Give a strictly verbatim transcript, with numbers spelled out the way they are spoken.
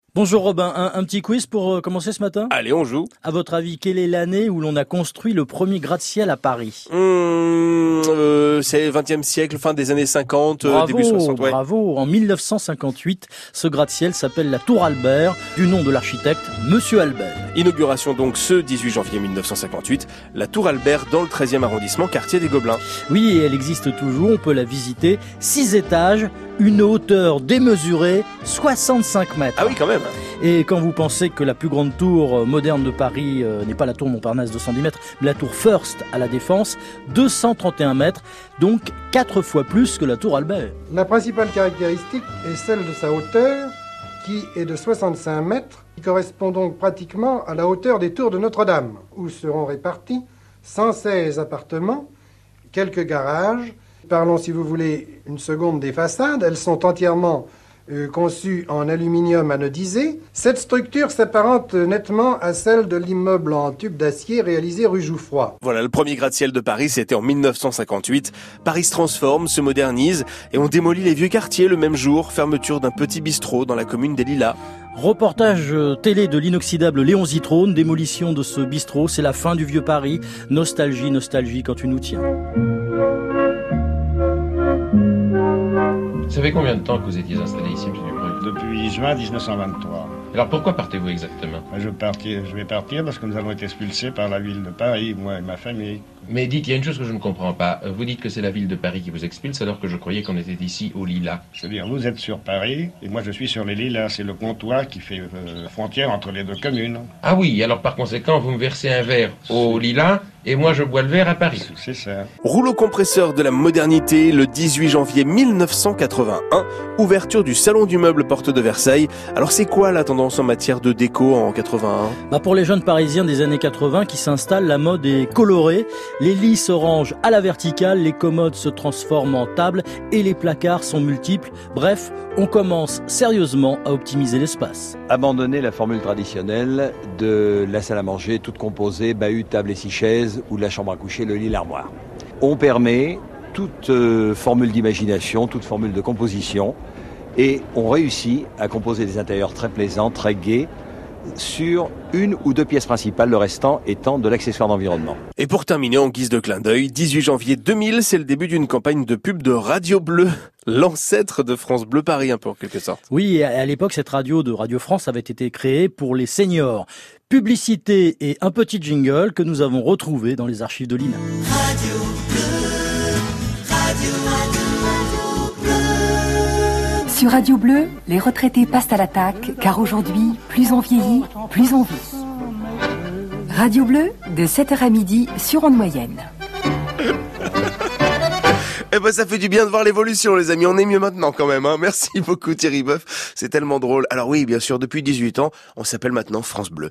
Bonjour Robin, un, un petit quiz pour euh, commencer ce matin. Allez, on joue. À votre avis, quelle est l'année où l'on a construit le premier gratte-ciel à Paris? Mmh, euh, c'est vingtième siècle, fin des années cinquante, Bravo, euh, début soixante. Ouais. Bravo, en mille neuf cent cinquante-huit, ce gratte-ciel s'appelle la Tour Albert, du nom de l'architecte Monsieur Albert. Inauguration donc ce dix-huit janvier mille neuf cent cinquante-huit, la Tour Albert dans le treizième arrondissement, quartier des Gobelins. Oui, et elle existe toujours, on peut la visiter. Six étages, une hauteur démesurée, soixante-cinq mètres. Ah oui, quand même. Et quand vous pensez que la plus grande tour moderne de Paris euh, n'est pas la tour Montparnasse de cent dix mètres, mais la tour First à la Défense, deux cent trente et un mètres, donc quatre fois plus que la tour Albert. La principale caractéristique est celle de sa hauteur, qui est de soixante-cinq mètres, qui correspond donc pratiquement à la hauteur des tours de Notre-Dame, où seront répartis cent seize appartements, quelques garages. Parlons, si vous voulez, une seconde des façades. Elles sont entièrement euh, conçues en aluminium anodisé. Cette structure s'apparente nettement à celle de l'immeuble en tube d'acier réalisé rue Jouffroy. Voilà, le premier gratte-ciel de Paris, c'était en mille neuf cent cinquante-huit. Paris se transforme, se modernise et on démolit les vieux quartiers le même jour. Fermeture d'un petit bistrot dans la commune des Lilas. Reportage télé de l'inoxydable Léon Zitrone, démolition de ce bistrot, c'est la fin du vieux Paris. Nostalgie, nostalgie quand tu nous tiens. Ça fait combien de temps que vous étiez installé ici, M. Dubreuil? Depuis juin dix-neuf cent vingt-trois. Alors pourquoi partez-vous exactement? Je, partir, je vais partir parce que nous avons été expulsés par la ville de Paris, moi et ma famille. Mais dites, il y a une chose que je ne comprends pas. Vous dites que c'est la ville de Paris qui vous expulse alors que je croyais qu'on était ici au Lilas. C'est-à-dire, vous êtes sur Paris et moi je suis sur les Lilas. C'est le comptoir qui fait euh, frontière entre les deux communes. Ah oui, alors par conséquent, vous me versez un verre au Lilas et moi je bois le verre à Paris. C'est ça. Rouleau compresseur de la modernité, le dix-huit janvier mille neuf cent quatre-vingt-un, ouverture du Salon du Meuble Porte de Versailles. Alors c'est quoi la tendance en matière de déco en quatre-vingt-un? Bah pour les jeunes parisiens des années quatre-vingts qui s'installent, la mode est colorée. Les lits se rangent à la verticale, les commodes se transforment en table et les placards sont multiples. Bref, on commence sérieusement à optimiser l'espace. Abandonner la formule traditionnelle de la salle à manger toute composée, bahut, table et six chaises, ou de la chambre à coucher, le lit, l'armoire. On permet toute euh, formule d'imagination, toute formule de composition, et on réussit à composer des intérieurs très plaisants, très gais, sur une ou deux pièces principales, le restant étant de l'accessoire d'environnement. Et pour terminer, en guise de clin d'œil, dix-huit janvier deux mille, c'est le début d'une campagne de pub de Radio Bleu, l'ancêtre de France Bleu Paris un peu en quelque sorte. Oui, à l'époque, cette radio de Radio France avait été créée pour les seniors. Publicité et un petit jingle que nous avons retrouvé dans les archives de l'I N A. Radio Bleu, Radio, Radio Bleu. Sur Radio Bleu, les retraités passent à l'attaque, car aujourd'hui, plus on vieillit, plus on vit. Radio Bleu, de sept heures à midi, sur onde moyenne. Eh ben ça fait du bien de voir l'évolution les amis, on est mieux maintenant quand même, hein. Merci beaucoup Thierry Boeuf, c'est tellement drôle. Alors oui, bien sûr, depuis dix-huit ans, on s'appelle maintenant France Bleu.